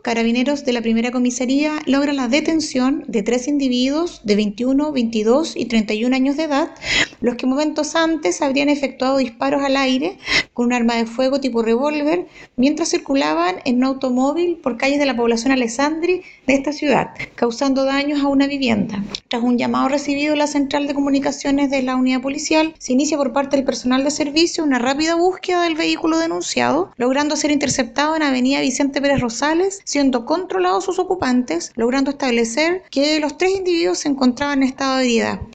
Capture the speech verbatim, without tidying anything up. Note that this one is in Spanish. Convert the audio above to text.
Carabineros de la primera comisaría logra la detención de tres individuos de veintiuno, veintidós y treinta y un años de edad, los que momentos antes habrían efectuado disparos al aire con un arma de fuego tipo revólver mientras circulaban en un automóvil por calles de la población Alessandri de esta ciudad, causando daños a una vivienda. Tras un llamado recibido en la central de comunicaciones de la unidad policial, se inicia por parte del personal de servicio una rápida búsqueda del vehículo denunciado, logrando ser interceptado en avenida Vicente Pérez Rosales, siendo controlados sus ocupantes, logrando establecer que los tres individuos se encontraban en estado de ebriedad.